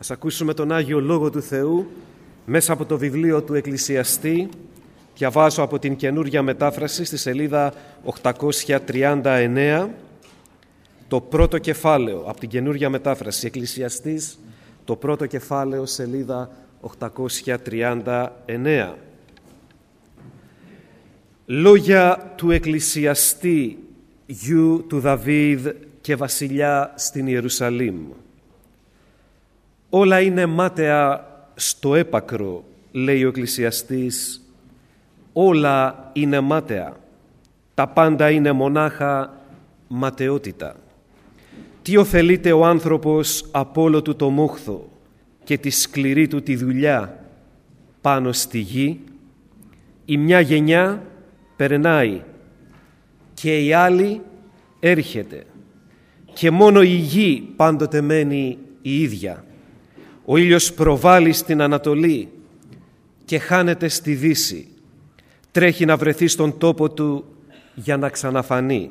Ας ακούσουμε τον Άγιο Λόγο του Θεού μέσα από το βιβλίο του Εκκλησιαστή. Διαβάζω από την καινούργια μετάφραση στη σελίδα 839, το πρώτο κεφάλαιο από την καινούργια μετάφραση. Εκκλησιαστής, το πρώτο κεφάλαιο, σελίδα 839. Λόγια του Εκκλησιαστή, γιου του Δαβίδ και βασιλιά στην Ιερουσαλήμ. Όλα είναι μάταια στο έπακρο, λέει ο Εκκλησιαστής. Όλα είναι μάταια. Τα πάντα είναι μονάχα ματαιότητα. Τι ωφελείται ο άνθρωπος από όλο του το μόχθο και τη σκληρή του τη δουλειά πάνω στη γη? Η μια γενιά περνάει και η άλλη έρχεται και μόνο η γη πάντοτε μένει η ίδια. Ο ήλιος προβάλλει στην Ανατολή και χάνεται στη Δύση. Τρέχει να βρεθεί στον τόπο του για να ξαναφανεί.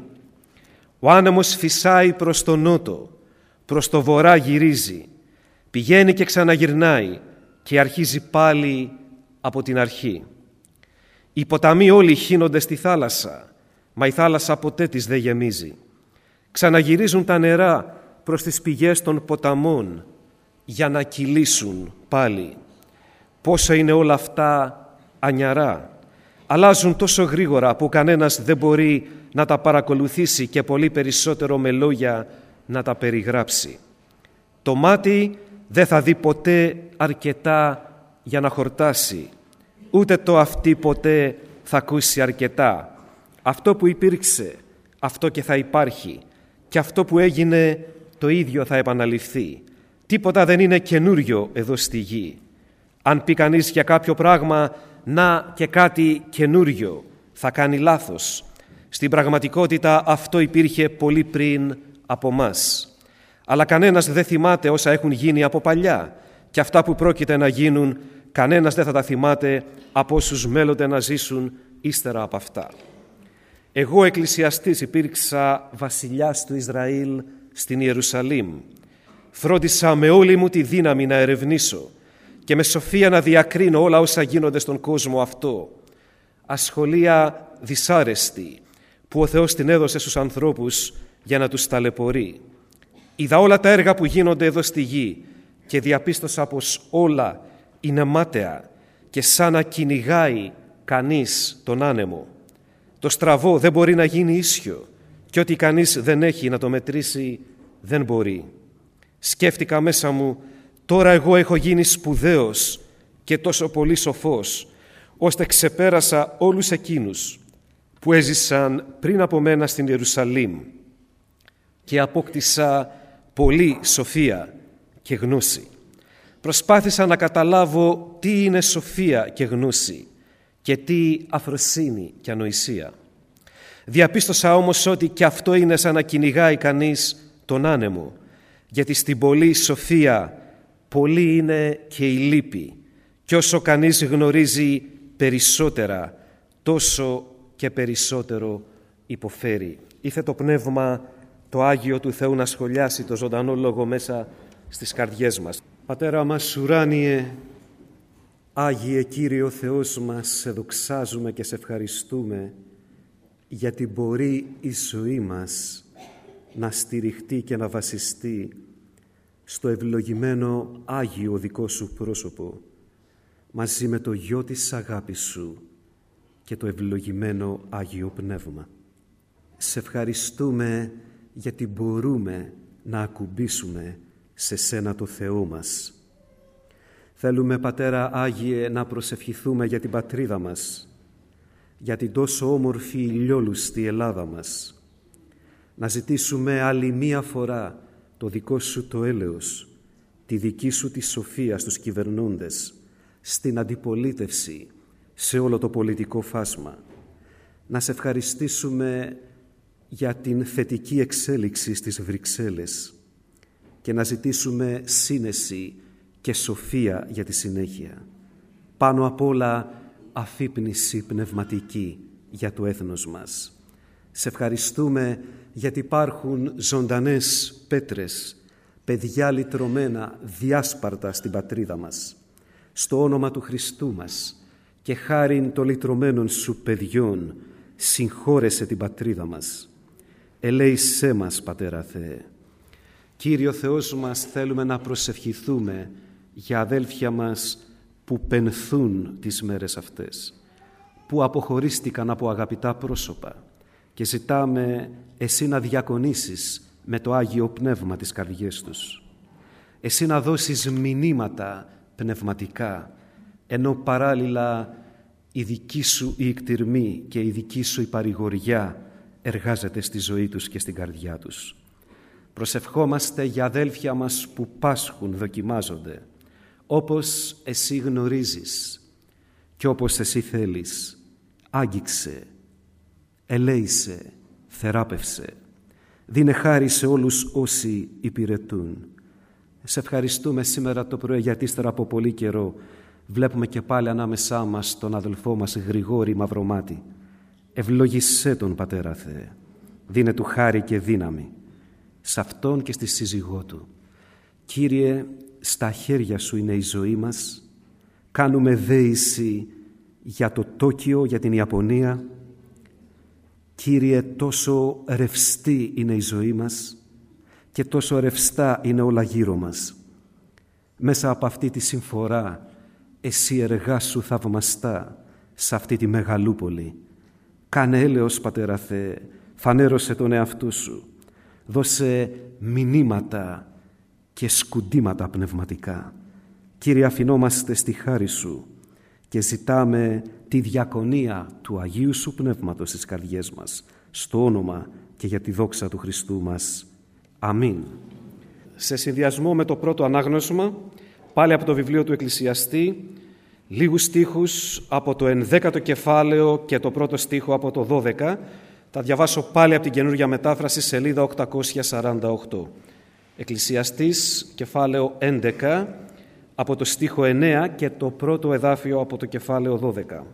Ο άνεμος φυσάει προς τον νότο, προς το βορρά γυρίζει. Πηγαίνει και ξαναγυρνάει και αρχίζει πάλι από την αρχή. Οι ποταμοί όλοι χύνονται στη θάλασσα, μα η θάλασσα ποτέ της δεν γεμίζει. Ξαναγυρίζουν τα νερά προς τις πηγές των ποταμών για να κυλήσουν πάλι. Πόσο είναι όλα αυτά ανιαρά. Αλλάζουν τόσο γρήγορα που κανένας δεν μπορεί να τα παρακολουθήσει και πολύ περισσότερο με λόγια να τα περιγράψει. Το μάτι δεν θα δει ποτέ αρκετά για να χορτάσει, ούτε το αυτί ποτέ θα ακούσει αρκετά. Αυτό που υπήρξε, αυτό και θα υπάρχει, και αυτό που έγινε το ίδιο θα επαναληφθεί. Τίποτα δεν είναι καινούριο εδώ στη γη. Αν πει κανείς για κάποιο πράγμα να και κάτι καινούριο, θα κάνει λάθος. Στην πραγματικότητα αυτό υπήρχε πολύ πριν από μας. Αλλά κανένας δεν θυμάται όσα έχουν γίνει από παλιά, και αυτά που πρόκειται να γίνουν κανένας δεν θα τα θυμάται από όσους μέλλονται να ζήσουν ύστερα από αυτά. Εγώ εκκλησιαστής υπήρξα βασιλιάς του Ισραήλ στην Ιερουσαλήμ. Φρόντισα με όλη μου τη δύναμη να ερευνήσω και με σοφία να διακρίνω όλα όσα γίνονται στον κόσμο αυτό. Ασχολία δυσάρεστη που ο Θεός την έδωσε στους ανθρώπους για να τους ταλαιπωρεί. Είδα όλα τα έργα που γίνονται εδώ στη γη και διαπίστωσα πως όλα είναι μάταια και σαν να κυνηγάει κανείς τον άνεμο. Το στραβό δεν μπορεί να γίνει ίσιο και ό,τι κανείς δεν έχει να το μετρήσει δεν μπορεί. Σκέφτηκα μέσα μου, τώρα εγώ έχω γίνει σπουδαίος και τόσο πολύ σοφός, ώστε ξεπέρασα όλους εκείνους που έζησαν πριν από μένα στην Ιερουσαλήμ και απόκτησα πολλή σοφία και γνώση. Προσπάθησα να καταλάβω τι είναι σοφία και γνώση και τι αφροσύνη και ανοησία. Διαπίστωσα όμως ότι και αυτό είναι σαν να κυνηγάει κανείς τον άνεμο, γιατί στην πολλή σοφία πολύ είναι και η λύπη, και όσο κανείς γνωρίζει περισσότερα, τόσο και περισσότερο υποφέρει. Ήθε το Πνεύμα το Άγιο του Θεού να σχολιάσει το ζωντανό λόγο μέσα στις καρδιές μας. Πατέρα μας ουράνιε, Άγιε Κύριε ο Θεός μας, σε δοξάζουμε και σε ευχαριστούμε γιατί μπορεί η ζωή μας να στηριχτεί και να βασιστεί στο ευλογημένο Άγιο δικό σου πρόσωπο, μαζί με το γιο της αγάπης σου και το ευλογημένο Άγιο Πνεύμα. Σε ευχαριστούμε γιατί μπορούμε να ακουμπήσουμε σε σένα το Θεό μας. Θέλουμε, Πατέρα Άγιε, να προσευχηθούμε για την πατρίδα μας, για την τόσο όμορφη ηλιόλουστη Ελλάδα μας. Να ζητήσουμε άλλη μία φορά το δικό σου το έλεος, τη δική σου τη σοφία στους κυβερνούντες, στην αντιπολίτευση, σε όλο το πολιτικό φάσμα. Να σε ευχαριστήσουμε για την θετική εξέλιξη στις Βρυξέλλες και να ζητήσουμε σύνεση και σοφία για τη συνέχεια. Πάνω απ' όλα αφύπνιση πνευματική για το έθνος μας. Σε ευχαριστούμε γιατί υπάρχουν ζωντανές πέτρες, παιδιά λυτρωμένα διάσπαρτα στην πατρίδα μας, στο όνομα του Χριστού μας και χάριν των λυτρωμένων σου παιδιών, συγχώρεσε την πατρίδα μας. Ελέησέ μας, Πατέρα Θεέ. Κύριο Θεός μας, θέλουμε να προσευχηθούμε για αδέλφια μας που πενθούν τις μέρες αυτές, που αποχωρίστηκαν από αγαπητά πρόσωπα, και ζητάμε Εσύ να διακονήσεις με το Άγιο Πνεύμα τις καρδιές τους. Εσύ να δώσεις μηνύματα πνευματικά, ενώ παράλληλα η δική σου η εκτιρμή και η δική σου η παρηγοριά εργάζεται στη ζωή τους και στην καρδιά τους. Προσευχόμαστε για αδέλφια μας που πάσχουν, δοκιμάζονται, όπως Εσύ γνωρίζεις και όπως Εσύ θέλεις. Άγγιξε, ελέησε, θεράπευσε. Δίνε χάρη σε όλους όσοι υπηρετούν. Σε ευχαριστούμε σήμερα το πρωί, γιατί ύστερα από πολύ καιρό βλέπουμε και πάλι ανάμεσά μας τον αδελφό μας Γρηγόρη Μαυρομάτη. Ευλογησέ τον, Πατέρα Θεέ. Δίνε του χάρη και δύναμη σε αυτόν και στη σύζυγό του. Κύριε, στα χέρια σου είναι η ζωή μας. Κάνουμε δέηση για το Τόκιο, για την Ιαπωνία. Κύριε, τόσο ρευστή είναι η ζωή μας και τόσο ρευστά είναι όλα γύρω μας. Μέσα από αυτή τη συμφορά Εσύ εργάσου θαυμαστά σε αυτή τη μεγαλούπολη. Κάνε έλεος, Πατέρα Θεέ, φανέρωσε τον εαυτό σου. Δώσε μηνύματα και σκουντήματα πνευματικά. Κύριε, αφινόμαστε στη χάρη σου και ζητάμε τη διακονία του Αγίου Σου Πνεύματος στις καρδιές μας, στο όνομα και για τη δόξα του Χριστού μας. Αμήν. Σε συνδυασμό με το πρώτο ανάγνωσμα, πάλι από το βιβλίο του Εκκλησιαστή, λίγους στίχους από το 11ο κεφάλαιο και το πρώτο στίχο από το 12, τα διαβάσω πάλι από την Καινούργια Μετάφραση, σελίδα 848. Εκκλησιαστής, κεφάλαιο 11, από το στίχο 9 και το πρώτο εδάφιο από το κεφάλαιο 12.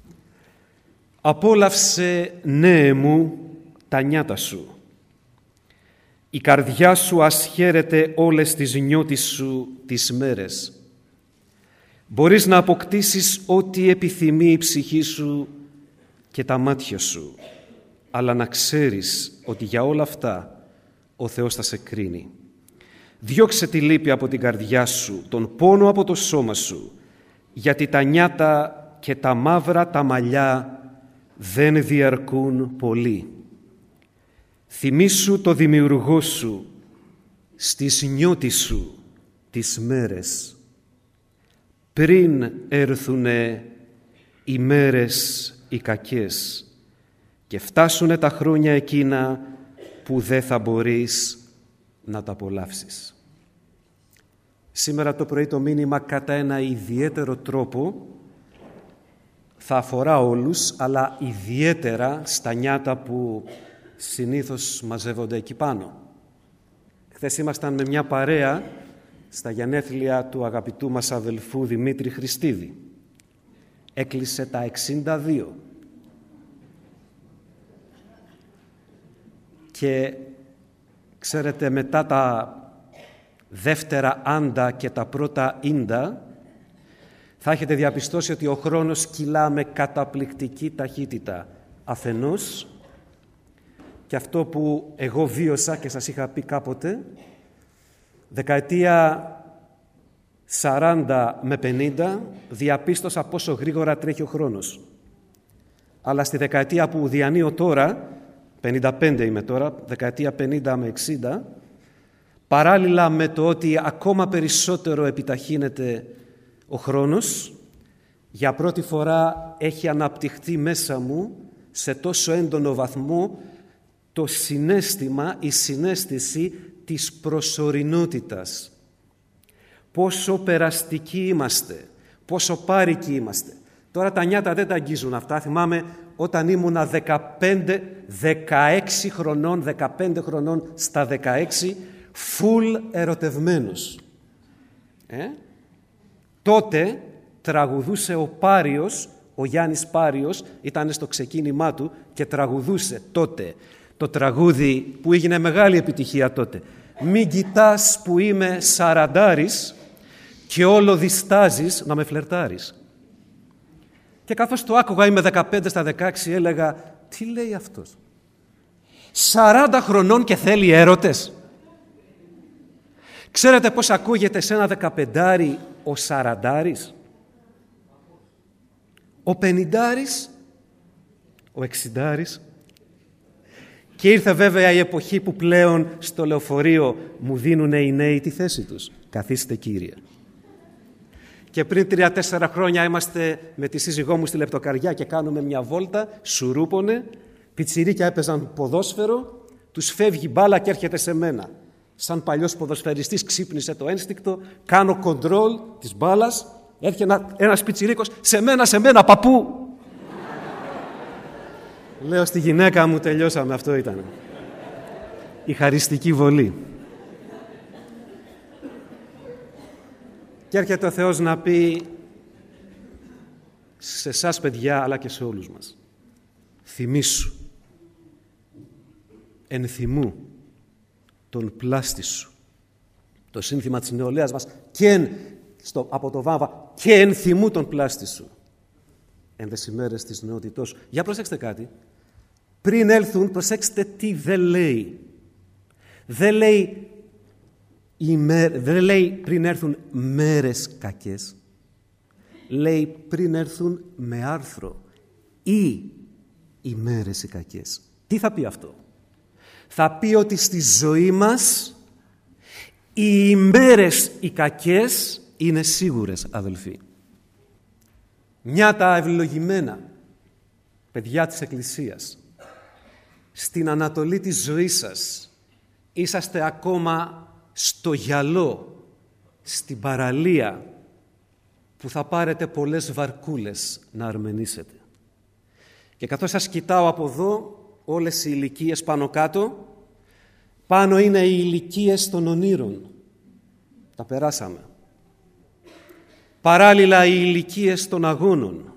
«Απόλαυσε, νέε μου, τα νιάτα σου. Η καρδιά σου ασχέρεται όλες τις νιώτης σου τις μέρες. Μπορείς να αποκτήσεις ό,τι επιθυμεί η ψυχή σου και τα μάτια σου, αλλά να ξέρεις ότι για όλα αυτά ο Θεός θα σε κρίνει. Διώξε τη λύπη από την καρδιά σου, τον πόνο από το σώμα σου, γιατί τα νιάτα και τα μαύρα τα μαλλιά δεν διαρκούν πολύ. Θυμήσου το δημιουργό σου στις νιώτης σου τις μέρες, πριν έρθουνε οι μέρες οι κακές και φτάσουνε τα χρόνια εκείνα που δεν θα μπορείς να τα απολαύσεις». Σήμερα το πρωί το μήνυμα κατά ένα ιδιαίτερο τρόπο θα αφορά όλους, αλλά ιδιαίτερα στα νιάτα που συνήθως μαζεύονται εκεί πάνω. Χθες ήμασταν με μια παρέα στα γενέθλια του αγαπητού μας αδελφού Δημήτρη Χριστίδη. Έκλεισε τα 62. Και ξέρετε, μετά τα δεύτερα άντα και τα πρώτα ίντα, θα έχετε διαπιστώσει ότι ο χρόνος κυλά με καταπληκτική ταχύτητα. Αφενός, και αυτό που εγώ βίωσα και σας είχα πει κάποτε, δεκαετία 40 με 50, διαπίστωσα πόσο γρήγορα τρέχει ο χρόνος. Αλλά στη δεκαετία που διανύω τώρα, 55 είμαι τώρα, δεκαετία 50 με 60, παράλληλα με το ότι ακόμα περισσότερο επιταχύνεται ο χρόνος, για πρώτη φορά έχει αναπτυχθεί μέσα μου σε τόσο έντονο βαθμό το συναίσθημα, η συναίσθηση της προσωρινότητας. Πόσο περαστικοί είμαστε, πόσο πάρικοι είμαστε. Τώρα τα νιάτα δεν τα αγγίζουν αυτά. Θυμάμαι όταν ήμουνα 16 χρονών, 15 χρονών στα 16, φουλ ερωτευμένος. Τότε τραγουδούσε ο Πάριος, ο Γιάννης Πάριος, ήταν στο ξεκίνημά του και τραγουδούσε τότε το τραγούδι που έγινε μεγάλη επιτυχία τότε. Μην κοιτάς που είμαι σαραντάρης και όλο διστάζεις να με φλερτάρεις. Και καθώς το άκουγα, είμαι 15 στα 16, έλεγα, τι λέει αυτός? 40 χρονών και θέλει έρωτες. Ξέρετε πώς ακούγεται σε ένα 15άρι ο σαραντάρης, ο 50άρης, ο 60άρης. Και ήρθε βέβαια η εποχή που πλέον στο λεωφορείο μου δίνουν οι νέοι τη θέση τους. Καθίστε κύριε. Και πριν 3-4 χρόνια είμαστε με τη σύζυγό μου στη Λεπτοκαριά και κάνουμε μια βόλτα, σουρούπονε, πιτσιρίκια έπαιζαν ποδόσφαιρο, τους φεύγει μπάλα και έρχεται σε μένα. Σαν παλιός ποδοσφαιριστής ξύπνησε το ένστικτο, κάνω κοντρόλ της μπάλας, έρχεται ένας πιτσιρίκος, σε μένα παππού. Λέω στη γυναίκα μου, τελειώσαμε, αυτό ήταν. Η χαριστική βολή. Και έρχεται ο Θεός να πει σε εσάς παιδιά, αλλά και σε όλους μας. Θυμήσου, ενθυμού τον πλάστη σου. Το σύνθημα της νεολαίας μας, από το Βάβα, και ενθυμού τον πλάστη σου. Εν δες ημέρες της νεότητός σου. Για προσέξτε κάτι. Πριν έλθουν, προσέξτε τι δεν λέει. Δεν λέει πριν έρθουν μέρες κακές. Λέει πριν έρθουν με άρθρο ή ημέρες οι κακές. Τι θα πει αυτό? Θα πει ότι στη ζωή μας οι ημέρες οι κακές είναι σίγουρες, αδελφοί. Μια τα ευλογημένα παιδιά της Εκκλησίας, στην ανατολή της ζωής σας είσαστε ακόμα στο γυαλό, στην παραλία που θα πάρετε πολλές βαρκούλες να αρμενήσετε. Και καθώς σας κοιτάω από εδώ, όλες οι ηλικίες πάνω κάτω, πάνω είναι οι ηλικίες των ονείρων. Τα περάσαμε. Παράλληλα οι ηλικίες των αγώνων.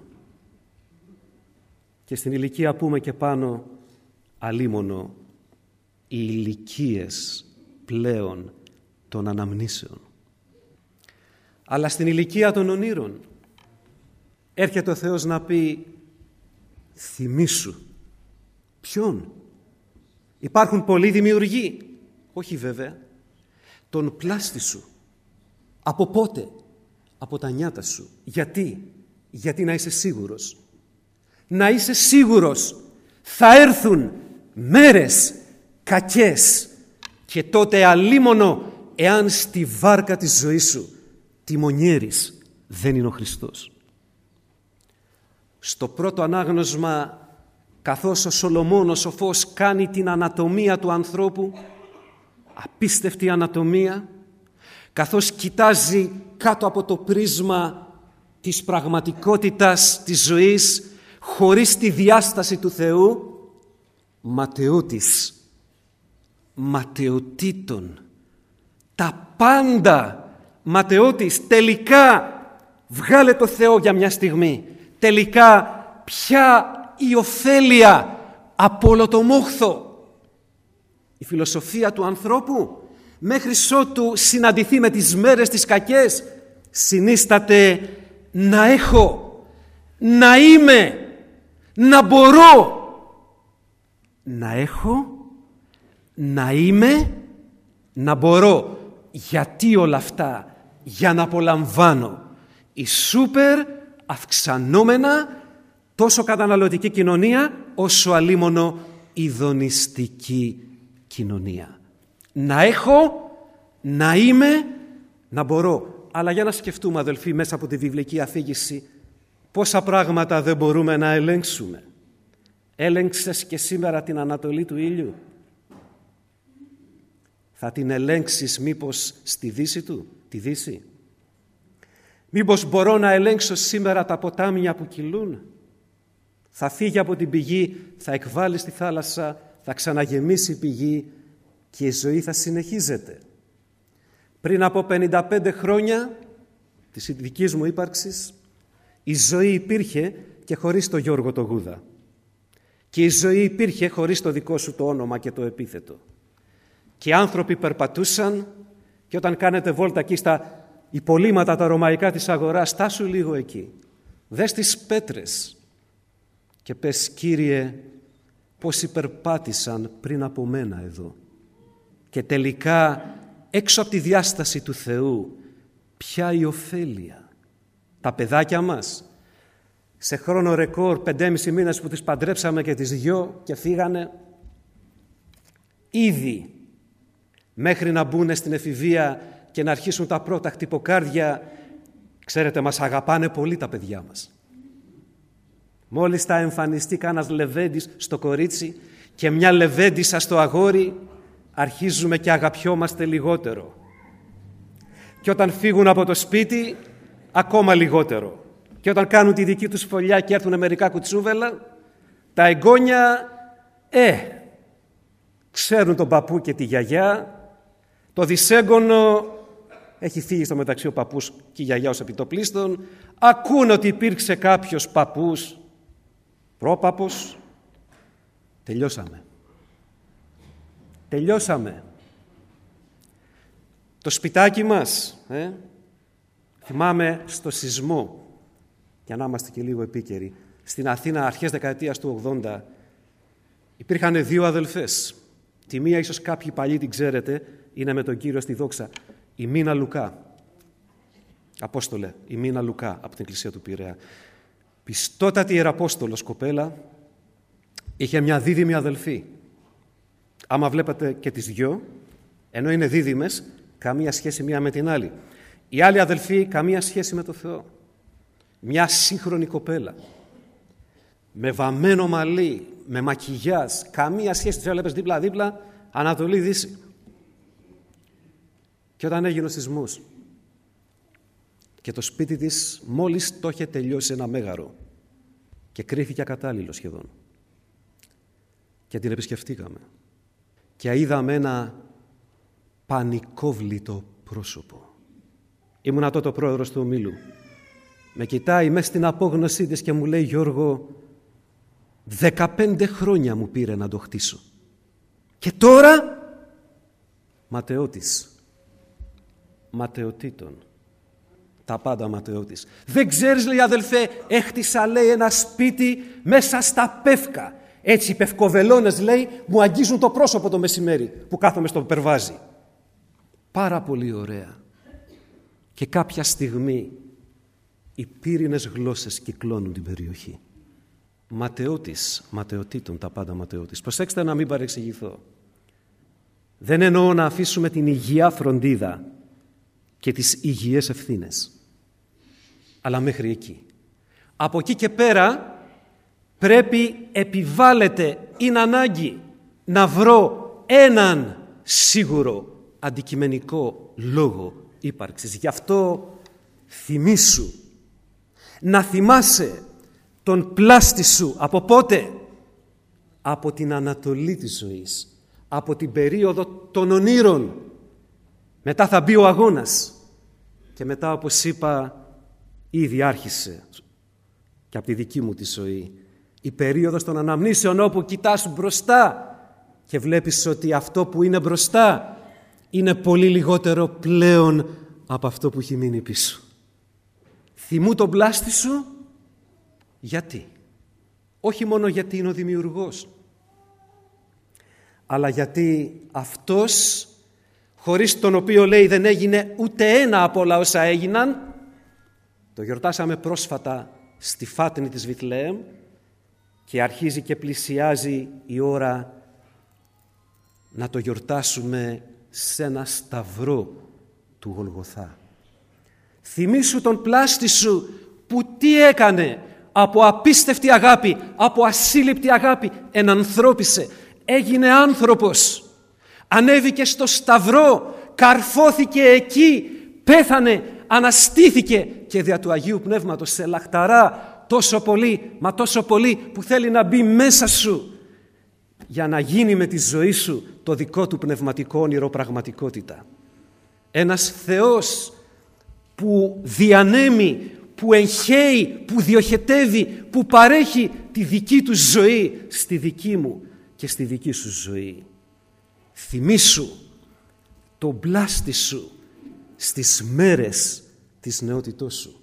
Και στην ηλικία πούμε και πάνω αλίμονο οι ηλικίες πλέον των αναμνήσεων. Αλλά στην ηλικία των ονείρων έρχεται ο Θεός να πει θυμήσου. Ποιον? Υπάρχουν πολλοί δημιουργοί. Όχι βέβαια. Τον πλάστη σου. Από πότε? Από τα νιάτα σου. Γιατί? Γιατί να είσαι σίγουρος. Να είσαι σίγουρος. Θα έρθουν μέρες κακές και τότε αλίμονο εάν στη βάρκα της ζωής σου τιμονιέρης δεν είναι ο Χριστός. Στο πρώτο ανάγνωσμα, καθώς ο Σολομών ο σοφός κάνει την ανατομία του ανθρώπου, απίστευτη ανατομία, καθώς κοιτάζει κάτω από το πρίσμα της πραγματικότητας της ζωής χωρίς τη διάσταση του Θεού, ματαιώτης, ματαιωτήτων, τα πάντα ματαιώτης. Τελικά βγάλε το Θεό για μια στιγμή. Τελικά ποια η ωφέλεια από όλο το μόχθο? Η φιλοσοφία του ανθρώπου μέχρι ότου συναντηθεί με τις μέρες τις κακές συνίσταται να έχω, να είμαι, να μπορώ. Να έχω, να είμαι, να μπορώ. Γιατί όλα αυτά? Για να απολαμβάνω η σούπερ αυξανόμενα τόσο καταναλωτική κοινωνία όσο αλίμονο ειδονιστική κοινωνία. Να έχω, να είμαι, να μπορώ. Αλλά για να σκεφτούμε, αδελφοί, μέσα από τη βιβλική αφήγηση πόσα πράγματα δεν μπορούμε να ελέγξουμε. Έλεγξες και σήμερα την ανατολή του ήλιου? Θα την ελέγξεις μήπως στη δύση του, τη δύση? Μήπως μπορώ να ελέγξω σήμερα τα ποτάμια που κυλούν? Θα φύγει από την πηγή, θα εκβάλει στη θάλασσα, θα ξαναγεμίσει η πηγή και η ζωή θα συνεχίζεται. Πριν από 55 χρόνια της δικής μου ύπαρξης, η ζωή υπήρχε και χωρίς το Γιώργο το Γούδα. Και η ζωή υπήρχε χωρίς το δικό σου το όνομα και το επίθετο. και οι άνθρωποι περπατούσαν, και όταν κάνετε βόλτα εκεί στα υπολείμματα τα ρωμαϊκά της αγοράς, στάσου λίγο εκεί. Δες τις πέτρες και πες, Κύριε, πόσοι περπάτησαν πριν από μένα εδώ. Και τελικά, έξω από τη διάσταση του Θεού, ποια η ωφέλεια. Τα παιδάκια μας, σε χρόνο ρεκόρ 5,5 μήνες που τις παντρέψαμε και τις δυο και φύγανε, ήδη μέχρι να μπουν στην εφηβεία και να αρχίσουν τα πρώτα χτυποκάρδια, ξέρετε, μας αγαπάνε πολύ τα παιδιά μας. Μόλις θα εμφανιστεί κανένας λεβέντης στο κορίτσι και μια λεβέντισσα στο αγόρι, αρχίζουμε και αγαπιόμαστε λιγότερο. Και όταν φύγουν από το σπίτι, ακόμα λιγότερο. Και όταν κάνουν τη δική τους φωλιά και έρθουν μερικά κουτσούβελα, τα εγγόνια, ξέρουν τον παππού και τη γιαγιά. Το δισέγγωνο, έχει φύγει στο μεταξύ ο παππούς και η γιαγιά ως επιτοπλίστων, ακούν ότι υπήρξε κάποιος παππούς, πρόπαπος. Τελειώσαμε. Το σπιτάκι μας, θυμάμαι στο σεισμό, για να είμαστε και λίγο επίκαιροι, στην Αθήνα αρχές δεκαετίας του 80, υπήρχαν δύο αδελφές. Τη μία ίσως κάποιοι παλιοί την ξέρετε, είναι με τον Κύριο στη δόξα, η Μίνα Λουκά. Απόστολε, η Μίνα Λουκά από την Εκκλησία του Πειραιά. Πιστότατη ιεραπόστολος κοπέλα, είχε μια δίδυμη αδελφή. Άμα βλέπετε και τις δυο, ενώ είναι δίδυμες, καμία σχέση μία με την άλλη. Η άλλη αδελφή, καμία σχέση με το Θεό. Μια σύγχρονη κοπέλα, με βαμμένο μαλλί, με μακιγιάζ, καμία σχέση, τις έβλεπες δίπλα-δίπλα, Ανατολή-Δύση. Και όταν έγινε ο σεισμός και το σπίτι της μόλις το είχε τελειώσει ένα μέγαρο και κρίθηκε ακατάλληλο σχεδόν, και την επισκεφτήκαμε και είδαμε ένα πανικόβλητο πρόσωπο. Ήμουνα τότε ο πρόεδρος του ομίλου. Με κοιτάει μέσα στην απόγνωσή της και μου λέει, Γιώργο, 15 χρόνια μου πήρε να το χτίσω. Και τώρα, ματαιώτης. Ματαιωτήτων. Τα πάντα ματαιώτης. Δεν ξέρεις, λέει, αδελφέ, έχτισα, λέει, ένα σπίτι μέσα στα Πεύκα. Έτσι οι πευκοβελώνες, λέει, μου αγγίζουν το πρόσωπο το μεσημέρι που κάθομαι στο περβάζι. Πάρα πολύ ωραία. Και κάποια στιγμή οι πύρινες γλώσσες κυκλώνουν την περιοχή. Ματαιώτης, ματαιωτήτων, τα πάντα ματαιώτης. Προσέξτε να μην παρεξηγηθώ. Δεν εννοώ να αφήσουμε την υγιειά φροντίδα και τις υγιές ευθύνες. Αλλά μέχρι εκεί. Από εκεί και πέρα πρέπει, επιβάλλεται, είναι ανάγκη να βρω έναν σίγουρο αντικειμενικό λόγο ύπαρξης. Γι' αυτό θυμήσου, να θυμάσαι τον πλάστη σου. Από πότε? Από την ανατολή της ζωής, από την περίοδο των ονείρων. Μετά θα μπει ο αγώνας και μετά, όπως είπα, ήδη άρχισε και από τη δική μου τη ζωή η περίοδος των αναμνήσεων, όπου κοιτάς μπροστά και βλέπεις ότι αυτό που είναι μπροστά είναι πολύ λιγότερο πλέον από αυτό που έχει μείνει πίσω. Θυμού τον πλάστη σου. Γιατί? Όχι μόνο γιατί είναι ο δημιουργός, αλλά γιατί αυτός, χωρίς τον οποίο, λέει, δεν έγινε ούτε ένα από όλα όσα έγιναν. Το γιορτάσαμε πρόσφατα στη Φάτνη της Βιθλεέμ και αρχίζει και πλησιάζει η ώρα να το γιορτάσουμε σε ένα σταυρό του Γολγοθά. Θυμήσου τον πλάστη σου που τι έκανε? Από απίστευτη αγάπη, από ασύλληπτη αγάπη ενανθρώπισε, έγινε άνθρωπος, ανέβηκε στο σταυρό, καρφώθηκε εκεί, πέθανε, αναστήθηκε και δια του Αγίου Πνεύματος σε λαχταρά τόσο πολύ, μα τόσο πολύ που θέλει να μπει μέσα σου για να γίνει με τη ζωή σου το δικό του πνευματικό όνειρο πραγματικότητα. Ένας Θεός που διανέμει, που εγχέει, που διοχετεύει, που παρέχει τη δική του ζωή στη δική μου και στη δική σου ζωή. Θυμήσου το μπλάστη σου στις μέρες της νεότητός σου.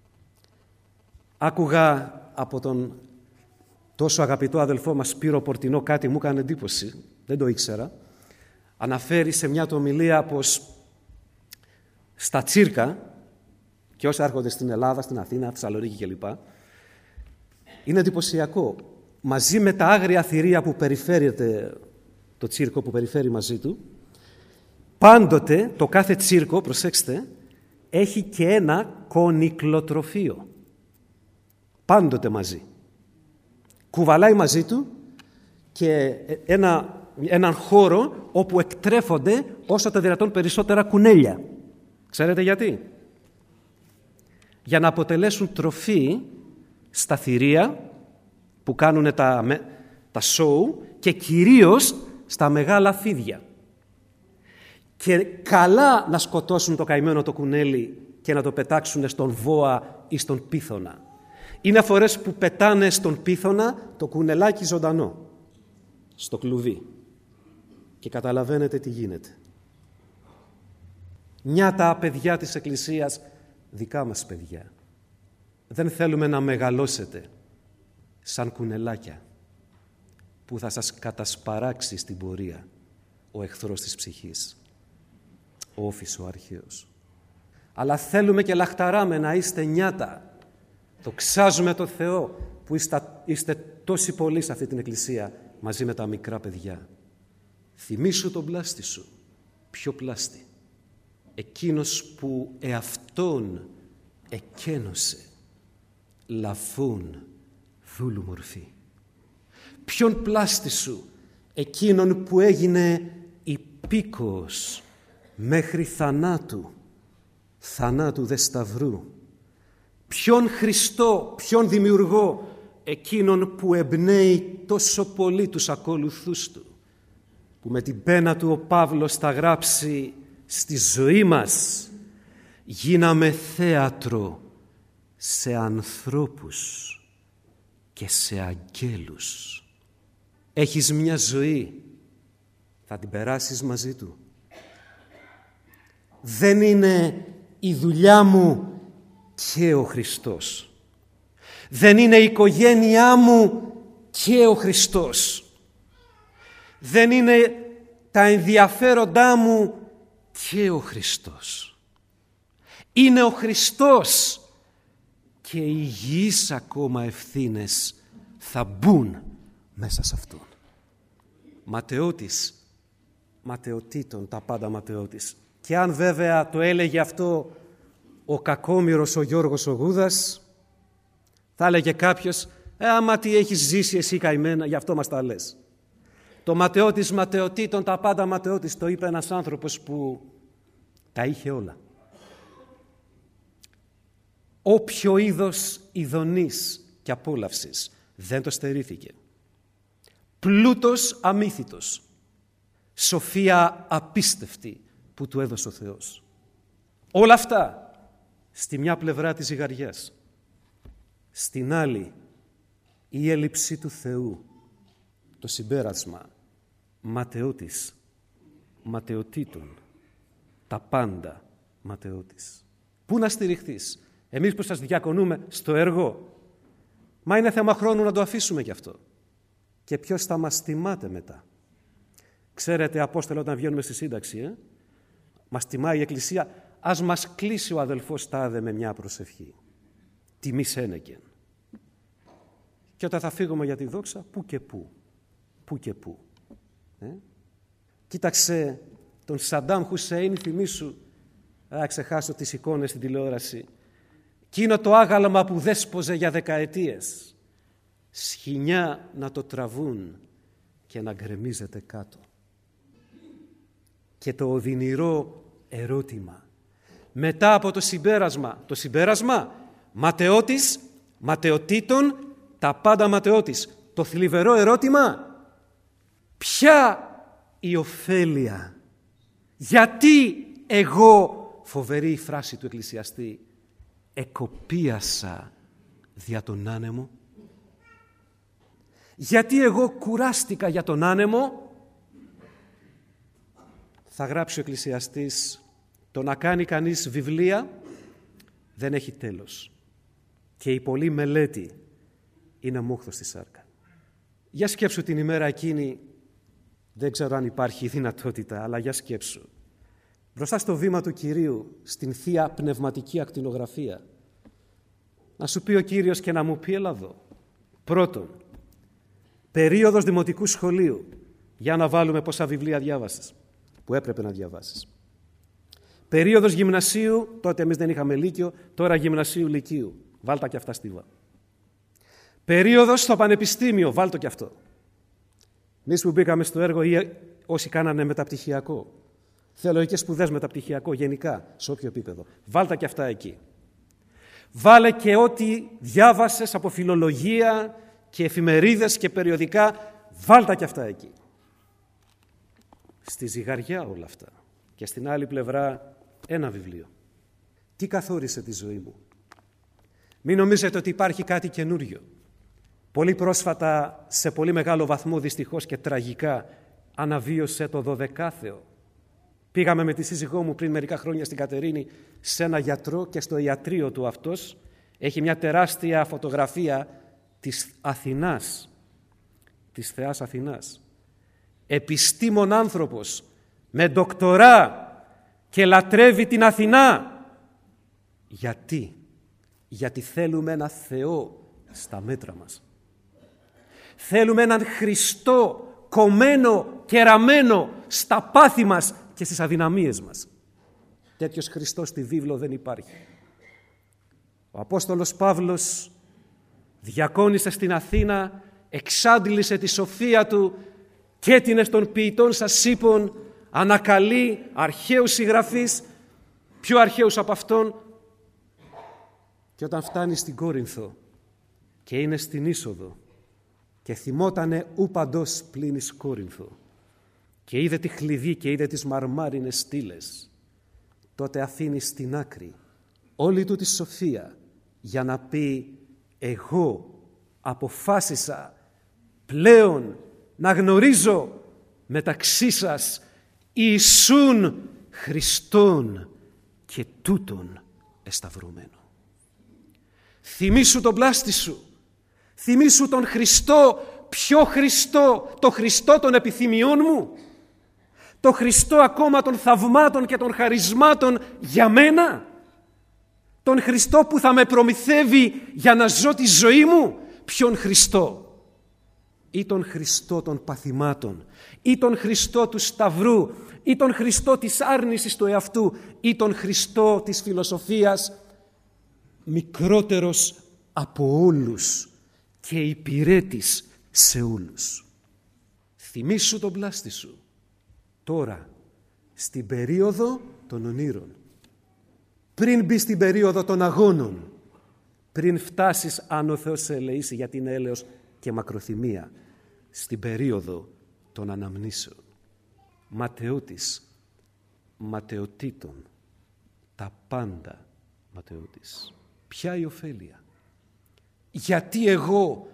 Άκουγα από τον τόσο αγαπητό αδελφό μας Σπύρο Πορτινό, κάτι μου έκανε εντύπωση, δεν το ήξερα. Αναφέρει σε μια του ομιλία πως στα τσίρκα, και όσοι έρχονται στην Ελλάδα, στην Αθήνα, Θεσσαλονίκη κλπ, είναι εντυπωσιακό. Μαζί με τα άγρια θηρία που περιφέρεται, το τσίρκο που περιφέρει μαζί του, πάντοτε το κάθε τσίρκο, προσέξτε, έχει και ένα κονικλοτροφείο. Πάντοτε μαζί. Κουβαλάει μαζί του και έναν χώρο όπου εκτρέφονται όσο τα δυνατόν περισσότερα κουνέλια. Ξέρετε γιατί? Για να αποτελέσουν τροφή στα θηρία που κάνουν τα σόου και κυρίως στα μεγάλα φίδια. Και καλά να σκοτώσουν το καημένο το κουνέλι και να το πετάξουν στον βόα ή στον πίθωνα. Είναι φορές που πετάνε στον πίθωνα το κουνελάκι ζωντανό, στο κλουβί. Και καταλαβαίνετε τι γίνεται. Μια τα παιδιά της Εκκλησίας, δικά μας παιδιά, δεν θέλουμε να μεγαλώσετε σαν κουνελάκια που θα σας κατασπαράξει στην πορεία ο εχθρός της ψυχής, ο όφης ο αρχαίος. Αλλά θέλουμε και λαχταράμε να είστε νιάτα. Το ξάζουμε το Θεό που είστε τόσοι πολλοί σε αυτή την Εκκλησία μαζί με τα μικρά παιδιά. Θυμήσου τον πλάστη σου. Ποιο πλάστη? Εκείνος που εαυτόν εκένωσε λαφούν δούλου μορφή. Ποιον πλάστη σου? Εκείνον που έγινε υπήκοος μέχρι θανάτου, θανάτου δε σταυρού. Ποιον Χριστό, ποιον δημιουργό? Εκείνον που εμπνέει τόσο πολύ τους ακολουθούς του, που με την πένα του ο Παύλος θα γράψει στη ζωή μας γίναμε θέατρο σε ανθρώπους και σε αγγέλους. Έχεις μια ζωή, θα την περάσεις μαζί του. Δεν είναι η δουλειά μου και ο Χριστός. Δεν είναι η οικογένειά μου και ο Χριστός. Δεν είναι τα ενδιαφέροντά μου και ο Χριστός. Είναι ο Χριστός και οι υγιείς ακόμα ευθύνες θα μπουν μέσα σε αυτόν. Ματαιώτης, ματαιωτήτων, τα πάντα ματαιώτης. Και αν βέβαια το έλεγε αυτό ο κακόμοιρος ο Γιώργος ο Γούδας, θα έλεγε κάποιος, άμα τι έχεις ζήσει εσύ καημένα, γι' αυτό μας τα λες. Το ματαιώτης ματαιωτήτων, τα πάντα ματαιώτης, το είπε ένας άνθρωπος που τα είχε όλα. Όποιο είδος ειδονής και απόλαυσης δεν το στερήθηκε. Πλούτος αμύθιτος, σοφία απίστευτη που του έδωσε ο Θεός. Όλα αυτά στη μια πλευρά της ζυγαριάς. Στην άλλη η έλλειψη του Θεού, το συμπέρασμα ματαιώτης, ματαιωτήτων, τα πάντα ματαιώτης. Πού να στηριχθείς? Εμείς που σας διακονούμε στο έργο, μα είναι θέμα χρόνου να το αφήσουμε κι αυτό. Και ποιος θα μας τιμάται μετά? Ξέρετε, Απόστολε, όταν βγαίνουμε στη σύνταξη, μας τιμάει η Εκκλησία, ας μας κλείσει ο αδελφός τάδε με μια προσευχή. Τιμή σένεκεν. Και όταν θα φύγουμε για τη δόξα, πού και πού. Πού και πού. Κοίταξε τον Σαντάμ Χουσέιν, θυμήσου, ξεχάσω τις εικόνες στην τηλεόραση. Εκείνο το άγαλμα που δέσποζε για δεκαετίες. Σχοινιά να το τραβούν και να γκρεμίζεται κάτω. Και το οδυνηρό ερώτημα. Μετά από το συμπέρασμα ματαιώτης, ματαιωτήτων, τα πάντα ματαιώτης. Το θλιβερό ερώτημα, ποια η ωφέλεια? Γιατί εγώ, φοβερή η φράση του εκκλησιαστή, εκοπίασα δια τον άνεμο? Γιατί εγώ κουράστηκα για τον άνεμο? θα γράψει ο Εκκλησιαστής, το να κάνει κανείς βιβλία δεν έχει τέλος. Και η πολλή μελέτη είναι μούχθος στη σάρκα. Για σκέψου την ημέρα εκείνη, δεν ξέρω αν υπάρχει δυνατότητα, αλλά για σκέψου. Μπροστά στο βήμα του Κυρίου, στην Θεία Πνευματική Ακτινογραφία, να σου πει ο Κύριος και να μου πει, έλα εδώ. Πρώτον, περίοδος δημοτικού σχολείου. Για να βάλουμε πόσα βιβλία διάβασες, που έπρεπε να διαβάσεις. Περίοδος γυμνασίου, τότε εμείς δεν είχαμε λύκειο, τώρα γυμνασίου λυκείου. Βάλτα και αυτά στίβα. Περίοδος στο πανεπιστήμιο, βάλτο και αυτό. Εμείς που μπήκαμε στο έργο ή όσοι κάνανε μεταπτυχιακό, θεολογικές σπουδές μεταπτυχιακό γενικά, σε όποιο επίπεδο, βάλτα και αυτά εκεί. Βάλε και ό,τι διάβασες από φιλολογία και εφημερίδες και περιοδικά, βάλτα και αυτά εκεί. Στη ζυγαριά όλα αυτά. Και στην άλλη πλευρά ένα βιβλίο. Τι καθόρισε τη ζωή μου? Μην νομίζετε ότι υπάρχει κάτι καινούριο. Πολύ πρόσφατα, σε πολύ μεγάλο βαθμό δυστυχώς και τραγικά, αναβίωσε το 12άθεο. Πήγαμε με τη σύζυγό μου πριν μερικά χρόνια στην Κατερίνη σε ένα γιατρό και στο ιατρείο του αυτός έχει μια τεράστια φωτογραφία της Αθηνάς, της θεάς Αθηνάς. Επιστήμον άνθρωπος με ντοκτορά και λατρεύει την Αθηνά. Γιατί? Γιατί θέλουμε ένα Θεό στα μέτρα μας. Θέλουμε έναν Χριστό κομμένο και ραμμένο στα πάθη μας και στις αδυναμίες μας. Τέτοιος Χριστός στη βίβλο δεν υπάρχει. Ο Απόστολος Παύλος διακόνησε στην Αθήνα, εξάντλησε τη σοφία του και έτεινε των ποιητών σας ύπων, ανακαλεί αρχαίους συγγραφείς, πιο αρχαίους από αυτόν, και όταν φτάνει στην Κόρινθο και είναι στην είσοδο και θυμότανε ου παντός πλην εις Κόρινθο και είδε τη χλειδί και είδε τις μαρμάρινες στήλες, τότε αφήνει στην άκρη όλη του τη σοφία για να πει, εγώ αποφάσισα πλέον να γνωρίζω μεταξύ σας Ιησούν Χριστόν και τούτον εσταυρωμένο. Θυμήσου τον πλάστη σου, θυμήσου τον Χριστό. Ποιο Χριστό? Το Χριστό των επιθυμιών μου, το Χριστό ακόμα των θαυμάτων και των χαρισμάτων για μένα, τον Χριστό που θα με προμηθεύει για να ζω τη ζωή μου. Ποιον Χριστό? Ή τον Χριστό των παθημάτων, ή τον Χριστό του Σταυρού, ή τον Χριστό της άρνησης του εαυτού, ή τον Χριστό της φιλοσοφίας, μικρότερος από όλους και υπηρέτης σε όλους. Θυμήσου τον πλάστη σου τώρα, στην περίοδο των ονείρων, πριν μπει στην περίοδο των αγώνων, πριν φτάσεις, αν ο Θεός σε ελεήσει, γιατί είναι έλεος και μακροθυμία, στην περίοδο των αναμνήσεων. Ματαιώτης, ματαιωτήτων, τα πάντα ματαιώτης. Ποια η ωφέλεια? Γιατί εγώ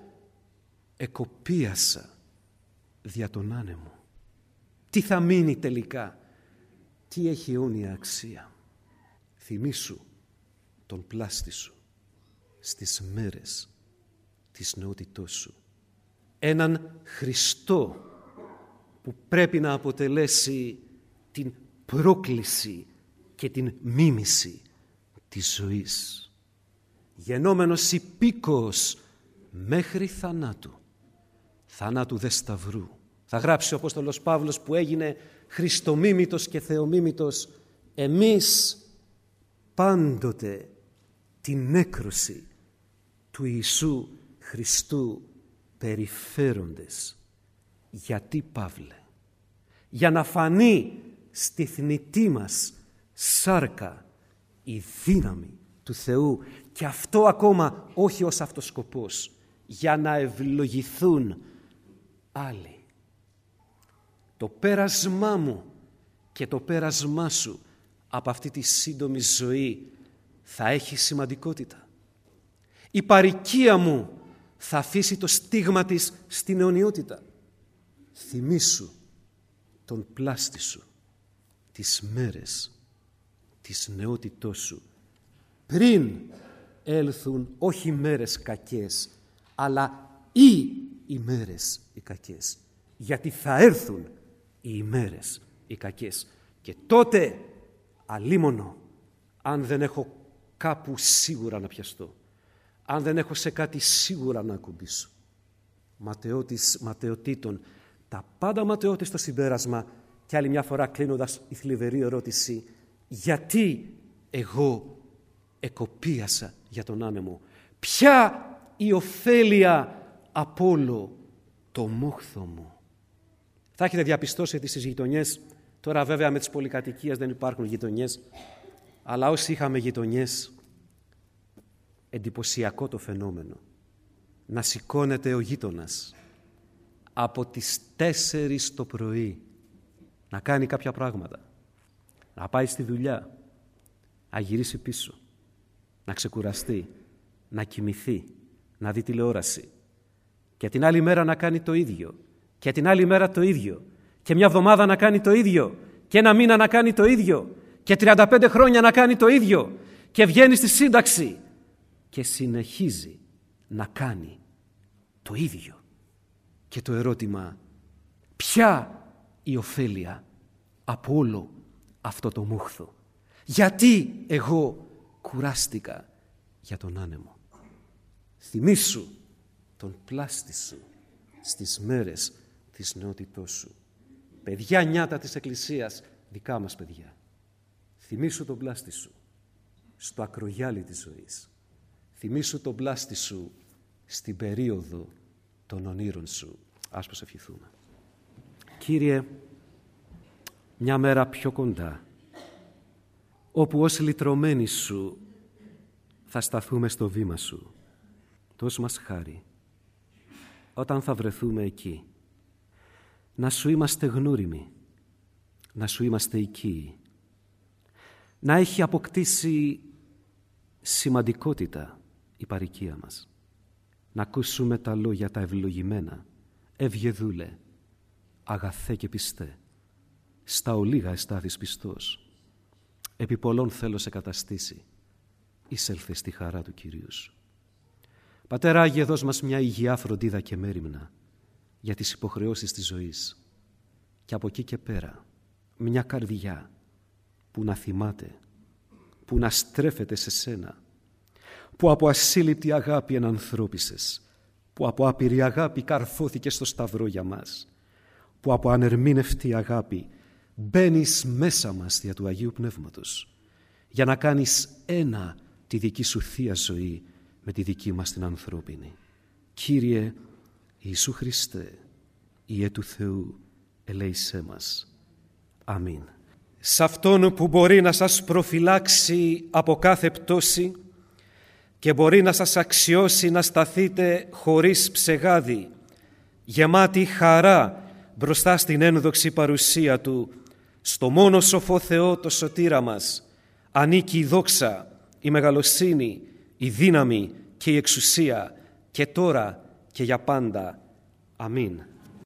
εκοπίασα δια τον άνεμο. Τι θα μείνει τελικά? Τι έχει αιώνια αξία? Θυμήσου τον πλάστη σου στις μέρες της νεότητός σου. Έναν Χριστό που πρέπει να αποτελέσει την πρόκληση και την μίμηση της ζωής. Γενόμενος υπήκοος μέχρι θανάτου, θανάτου δε σταυρού. Θα γράψει ο Απόστολος Παύλος που έγινε Χριστομίμητος και Θεομίμητος, εμείς πάντοτε την έκρωση του Ιησού Χριστού περιφέροντες. Γιατί, Παύλε? Για να φανεί στη θνητή μας σάρκα η δύναμη του Θεού, και αυτό ακόμα όχι ως αυτός σκοπός, για να ευλογηθούν άλλοι. Το πέρασμά μου και το πέρασμά σου από αυτή τη σύντομη ζωή θα έχει σημαντικότητα. Η παροικία μου θα αφήσει το στίγμα της στην αιωνιότητα. Θυμήσου τον πλάστη σου τις μέρες της νεότητός σου, πριν έλθουν όχι μέρες κακές, αλλά οι ημέρες οι κακές. Γιατί θα έρθουν οι ημέρες οι κακές. Και τότε αλίμονο, αν δεν έχω κάπου σίγουρα να πιαστώ, αν δεν έχω σε κάτι σίγουρα να ακουμπήσω. Ματαιοτήτων, τα πάντα ματαιότητες στο συμπέρασμα. Και άλλη μια φορά κλείνοντας η θλιβερή ερώτηση, γιατί εγώ εκοπίασα για τον άνεμο? Ποια η ωφέλεια απ' όλο το μούχθο μου? Θα έχετε διαπιστώσει ότι στις γειτονιές, τώρα βέβαια με τις πολυκατοικίες δεν υπάρχουν γειτονιές, αλλά όσοι είχαμε γειτονιές, εντυπωσιακό το φαινόμενο. Να σηκώνεται ο γείτονας από τις 4 το πρωί να κάνει κάποια πράγματα, να πάει στη δουλειά, να γυρίσει πίσω, να ξεκουραστεί, να κοιμηθεί, να δει τηλεόραση και την άλλη μέρα να κάνει το ίδιο και την άλλη μέρα το ίδιο και μια εβδομάδα να κάνει το ίδιο και ένα μήνα να κάνει το ίδιο και 35 χρόνια να κάνει το ίδιο και βγαίνει στη σύνταξη και συνεχίζει να κάνει το ίδιο. Και το ερώτημα, ποια η ωφέλεια από όλο αυτό το μούχθο? Γιατί εγώ κουράστηκα για τον άνεμο? Θυμήσου τον πλάστη σου στις μέρες της νεότητός σου. Παιδιά νιάτα της Εκκλησίας, δικά μας παιδιά, θυμήσου τον πλάστη σου στο ακρογιάλι της ζωής. Θυμήσου τον πλάστη σου στην περίοδο των ονείρων σου. Ας προσευχηθούμε. Κύριε, μια μέρα πιο κοντά, όπου ως λυτρωμένοι σου θα σταθούμε στο βήμα σου, δώσ' μας χάρη όταν θα βρεθούμε εκεί, να σου είμαστε γνώριμοι, να σου είμαστε οικείοι, να έχει αποκτήσει σημαντικότητα η παροικία μας, να ακούσουμε τα λόγια τα ευλογημένα, ευγεδούλε, αγαθέ και πιστέ, στα ολίγα εστάθης πιστός, επί πολλών θέλω σε καταστήσει, εισέλθε στη χαρά του Κυρίου σου. Πατέρα Άγιε, δώσ' μας μια υγιειά φροντίδα και μέριμνα για τις υποχρεώσεις της ζωής και από εκεί και πέρα μια καρδιά που να θυμάται, που να στρέφεται σε σένα, που από ασύλληπτη αγάπη ενανθρώπισες, που από άπειρη αγάπη καρφώθηκε στο σταυρό για μας, που από ανερμήνευτη αγάπη μπαίνεις μέσα μας δια του Αγίου Πνεύματος για να κάνεις ένα τη δική σου Θεία ζωή με τη δική μας την ανθρώπινη. Κύριε Ιησού Χριστέ, Υιέ του Θεού, ελέησέ μας. Αμήν. Σ' Αυτόν που μπορεί να σας προφυλάξει από κάθε πτώση και μπορεί να σας αξιώσει να σταθείτε χωρίς ψεγάδι, γεμάτη χαρά μπροστά στην ένδοξη παρουσία Του, στο μόνο σοφό Θεό το σωτήρα μας, ανήκει η δόξα, η μεγαλοσύνη, η δύναμη και η εξουσία και τώρα και για πάντα. Αμήν.